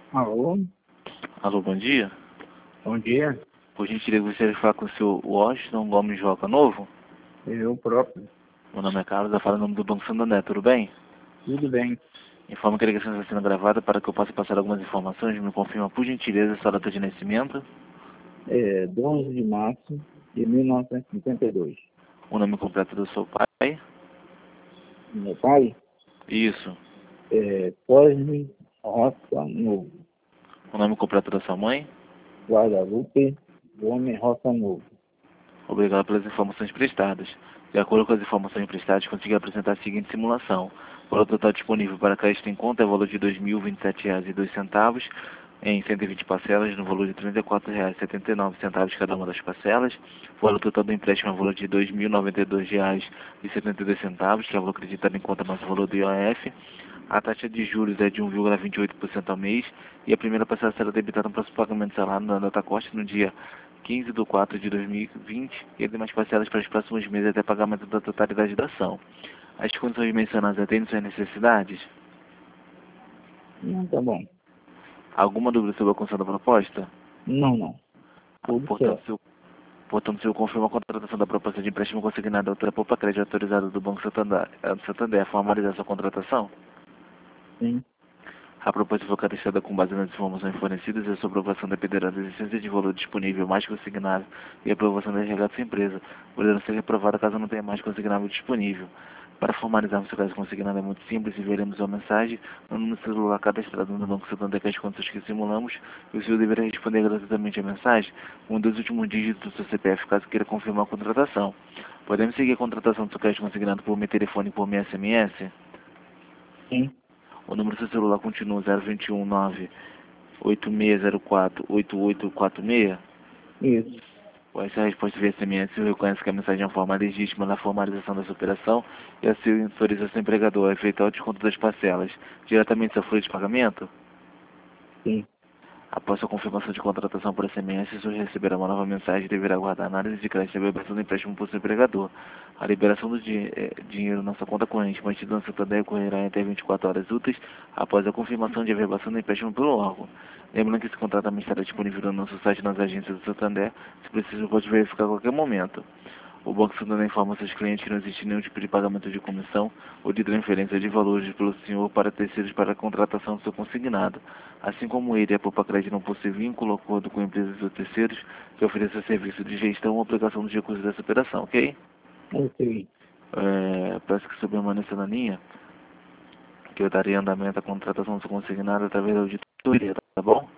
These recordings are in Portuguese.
Alô, Alô, bom dia. bom dia. Por gentileza, gostaria de falar com o senhor Washington Gomes Joca Novo. Eu próprio. Meu nome é Carlos, eu falo em nome do Banco Santander, tudo bem? Tudo bem. Informo que a ligação está sendo gravada para que eu possa passar algumas informações. Me confirma, por gentileza, a sua data de nascimento, 12 de março de 1952. o nome completo do seu pai. Meu pai Isso. Cosme Roça Novo. O nome completo da sua mãe. Guadalupe Gomes Roça Novo. Obrigado pelas informações prestadas. De acordo com as informações prestadas, consegui apresentar a seguinte simulação. O valor total disponível para crédito em conta é o valor de R$ 2.027,02 em 120 parcelas, no valor de R$ 34,79 cada uma das parcelas. O valor total do empréstimo é o valor de R$ 2.092,72, que é o valor acreditado em conta mais o valor do IOF. A taxa de juros é de 1,28% ao mês e a primeira parcela será debitada no próximo pagamento salário na data corte no dia 15/4/2020 e as demais parcelas para os próximos meses até pagamento da totalidade da ação. As condições mencionadas atendem suas necessidades? Não, tá bom. Alguma dúvida sobre a construção da proposta? Não. Ah, Tudo certo. Portanto, se eu confirmo a contratação da proposta de empréstimo consignado outra Poupa Crédito autorizada do Banco Santander, formalizar sua contratação? Sim. A proposta foi cadastrada com base nas informações fornecidas e a sua aprovação dependerá da existência de valor disponível mais consignável e a aprovação da regata da empresa, podendo ser reprovada caso não tenha mais consignável disponível. Para formalizarmos o caso consignado é muito simples, enviaremos uma mensagem no número celular cadastrado no Banco Santander com as contas que simulamos e o senhor deverá responder gratuitamente a mensagem com um dos últimos dígitos do seu CPF caso queira confirmar a contratação. Podemos seguir a contratação do seu crédito consignado por meio telefone e por meio SMS? Sim. O número do seu celular continua 021 986048846. Isso. Com essa resposta via SMS, o reconhece que a mensagem é uma forma legítima da formalização da sua operação e a sua autorização empregador é feita ao desconto das parcelas diretamente da folha de pagamento. Sim. Após a confirmação de contratação por SMS, o senhor receberá uma nova mensagem e deverá aguardar a análise de crédito e a liberação do empréstimo por seu empregador. A liberação do dinheiro na sua conta corrente mantida no Santander ocorrerá em até 24 horas úteis após a confirmação de averbação do empréstimo pelo órgão. Lembrando que esse contrato também estará disponível no nosso site nas agências do Santander, se preciso pode verificar a qualquer momento. O Banco Santander informa seus clientes que não existe nenhum tipo de pagamento de comissão ou de transferência de valores pelo senhor para terceiros para a contratação do seu consignado. Assim como ele, a Poupa Crédito não possui vínculo ou acordo com empresas ou terceiros que ofereçam serviço de gestão ou aplicação dos recursos dessa operação, ok? Ok. Peço que o senhor permaneça na linha, que eu darei andamento à contratação do seu consignado através da auditoria, tá bom?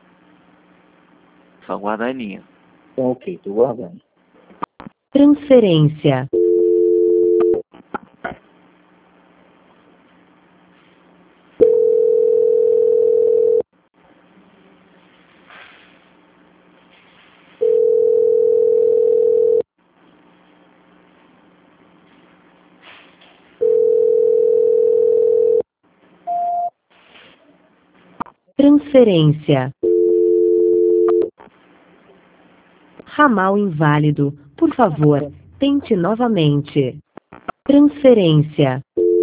Só aguardar a linha. Então, ok. Tô guardando. Transferência. Transferência. Ramal inválido. Por favor, tente novamente. Transferência.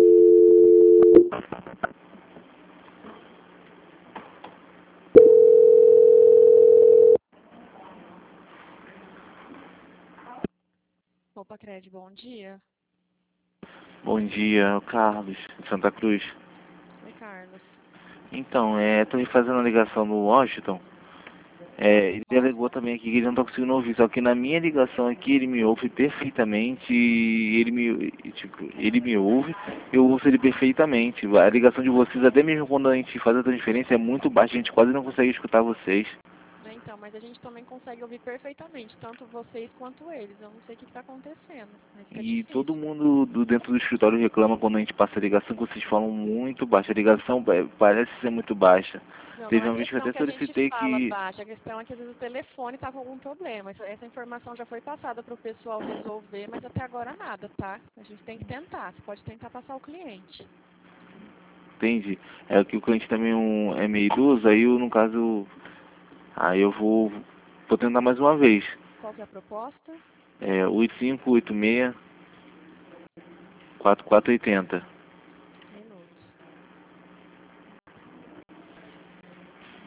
Opa, Cred, bom dia. Bom dia, Carlos, de Santa Cruz. Oi, Carlos. Então, estou fazendo a ligação no Washington. Ele alegou também aqui que ele não está conseguindo ouvir, só que na minha ligação aqui ele me ouve perfeitamente, e ele me ouve, eu ouço ele perfeitamente. A ligação de vocês, até mesmo quando a gente faz a transferência, é muito baixa, a gente quase não consegue escutar vocês. Então, mas a gente também consegue ouvir perfeitamente, tanto vocês quanto eles. Eu não sei o que está acontecendo, mas fica E todo difícil. mundo dentro do escritório reclama quando a gente passa a ligação, que vocês falam muito baixo. A ligação parece ser muito baixa. Não Teve é uma vez que eu questão até que a gente solicitei fala que... baixa, a questão é que às vezes o telefone está com algum problema. Essa informação já foi passada para o pessoal resolver, mas até agora nada, tá? A gente tem que tentar, você pode tentar passar o cliente. Entende? É que o cliente também é meio idoso, aí eu, no caso... Aí eu vou tentar mais uma vez. Qual que é a proposta? 8586 4480. Minuto.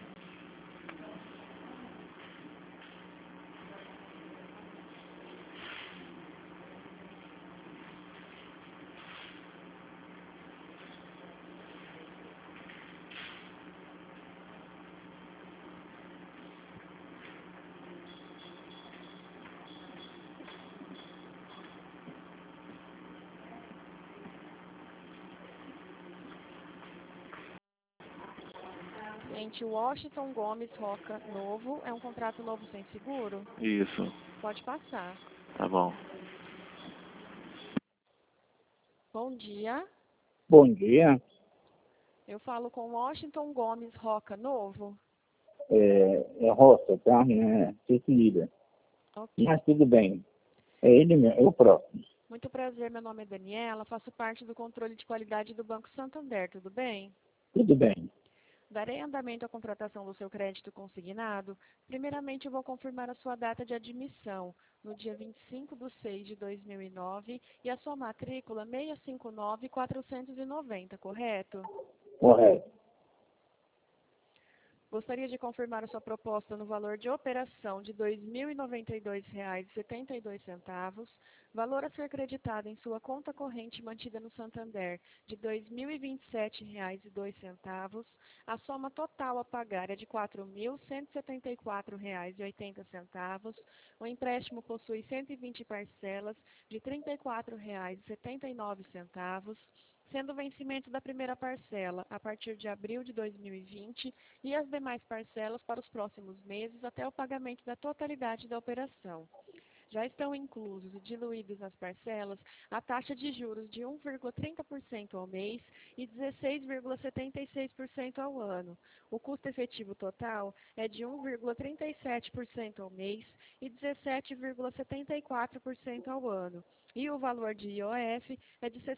Cliente Washington Gomes Roca Novo. É um contrato novo sem seguro? Isso. Pode passar. Tá bom. Bom dia. Bom dia. Eu falo com Washington Gomes Roca Novo. É Roça, tá? Né? Cecília. Ok. Mas tudo bem. É ele mesmo, é o próximo. Muito prazer, meu nome é Daniela, faço parte do controle de qualidade do Banco Santander, tudo bem? Tudo bem. Darei andamento à contratação do seu crédito consignado. Primeiramente, eu vou confirmar a sua data de admissão, no dia 25/6/2009, e a sua matrícula 659490, correto? Correto. Gostaria de confirmar a sua proposta no valor de operação de R$ 2.092,72, valor a ser creditado em sua conta corrente mantida no Santander de R$ 2.027,02, a soma total a pagar é de R$ 4.174,80, o empréstimo possui 120 parcelas de R$ 34,79, sendo o vencimento da primeira parcela a partir de abril de 2020 e as demais parcelas para os próximos meses até o pagamento da totalidade da operação. Já estão inclusos e diluídos nas parcelas a taxa de juros de 1,30% ao mês e 16,76% ao ano. O custo efetivo total é de 1,37% ao mês e 17,74% ao ano. E o valor de IOF é de R$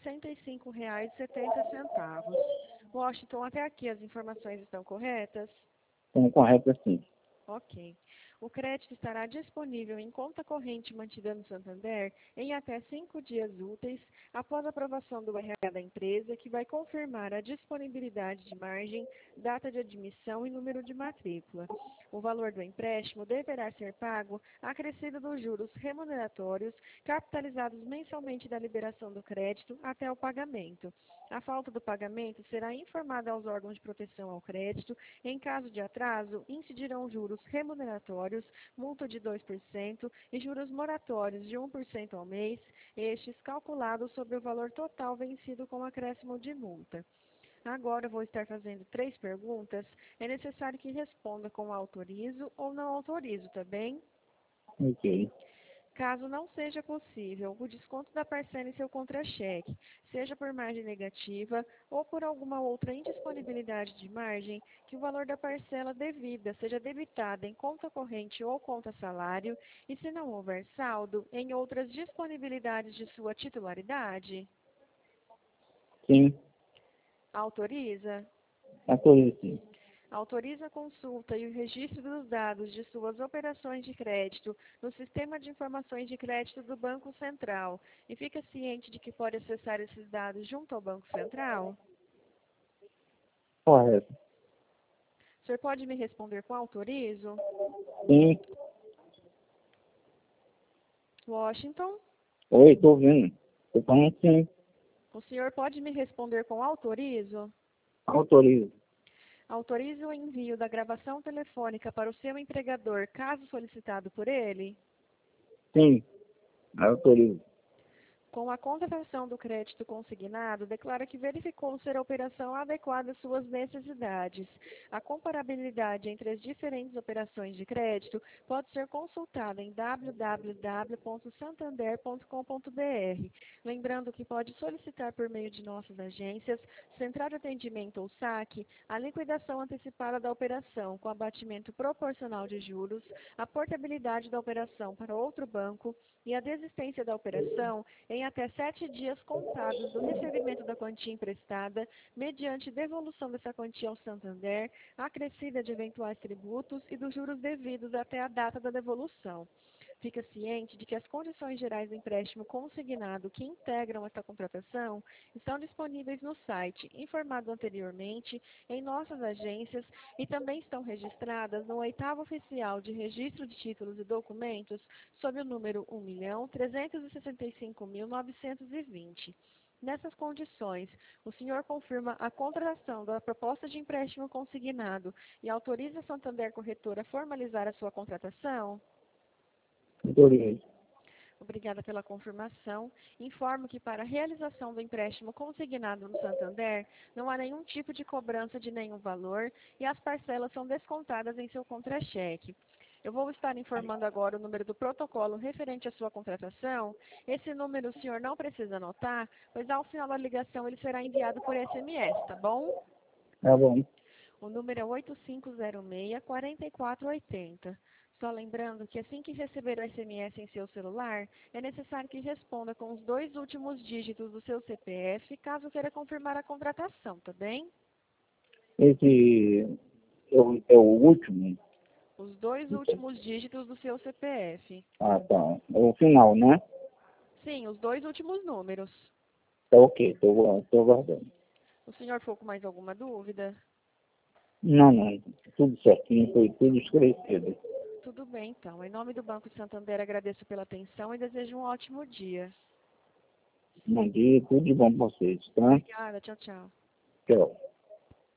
65,70. Washington, até aqui as informações estão corretas? Então, correto assim. Ok. O crédito estará disponível em conta corrente mantida no Santander em até 5 dias úteis após a aprovação do RH da empresa, que vai confirmar a disponibilidade de margem, data de admissão e número de matrícula. O valor do empréstimo deverá ser pago acrescido dos juros remuneratórios capitalizados mensalmente da liberação do crédito até o pagamento. A falta do pagamento será informada aos órgãos de proteção ao crédito. Em caso de atraso, incidirão juros remuneratórios, multa de 2% e juros moratórios de 1% ao mês, estes calculados sobre o valor total vencido com acréscimo de multa. Agora eu vou estar fazendo 3 perguntas. É necessário que responda com autorizo ou não autorizo, tá bem? Ok. Caso não seja possível o desconto da parcela em seu contra-cheque, seja por margem negativa ou por alguma outra indisponibilidade de margem, que o valor da parcela devida seja debitada em conta corrente ou conta salário e, se não houver saldo, em outras disponibilidades de sua titularidade. Sim. Autoriza? Autorizo sim. Autoriza a consulta e o registro dos dados de suas operações de crédito no Sistema de Informações de Crédito do Banco Central e fica ciente de que pode acessar esses dados junto ao Banco Central? Correto. O senhor pode me responder com autorizo? Sim. Washington? Oi, tô ouvindo. Tô falando sim. O senhor pode me responder com autorizo? Autorizo. Autoriza o envio da gravação telefônica para o seu empregador, caso solicitado por ele? Sim. Autorizo. Com a contratação do crédito consignado, declara que verificou ser a operação adequada às suas necessidades. A comparabilidade entre as diferentes operações de crédito pode ser consultada em www.santander.com.br. Lembrando que pode solicitar por meio de nossas agências, Central de Atendimento ou SAC, a liquidação antecipada da operação com abatimento proporcional de juros, a portabilidade da operação para outro banco e a desistência da operação em até 7 dias contados do recebimento da quantia emprestada, mediante devolução dessa quantia ao Santander, acrescida de eventuais tributos e dos juros devidos até a data da devolução. Fica ciente de que as condições gerais do empréstimo consignado que integram esta contratação estão disponíveis no site, informado anteriormente, em nossas agências e também estão registradas no 8º Oficial de Registro de Títulos e Documentos, sob o número 1.365.920. Nessas condições, o senhor confirma a contratação da proposta de empréstimo consignado e autoriza a Santander Corretora a formalizar a sua contratação? Autorizo. Obrigada pela confirmação. Informo que para a realização do empréstimo consignado no Santander, não há nenhum tipo de cobrança de nenhum valor e as parcelas são descontadas em seu contra-cheque. Eu vou estar informando agora o número do protocolo referente à sua contratação. Esse número o senhor não precisa anotar, pois ao final da ligação ele será enviado por SMS, tá bom? Tá bom. O número é 8506-4480. Só lembrando que assim que receber o SMS em seu celular, é necessário que responda com os 2 últimos dígitos do seu CPF, caso queira confirmar a contratação, tá bem? Esse é o último? Os 2 últimos dígitos do seu CPF. Ah, tá. É o final, né? Sim, os 2 últimos números. Tá ok, tô aguardando. O senhor ficou com mais alguma dúvida? Não, não. Tudo certinho, foi tudo esclarecido. Tudo bem, então. Em nome do Banco Santander, agradeço pela atenção e desejo um ótimo dia. Bom dia, tudo de bom pra vocês, tá? Obrigada, tchau, tchau. Tchau.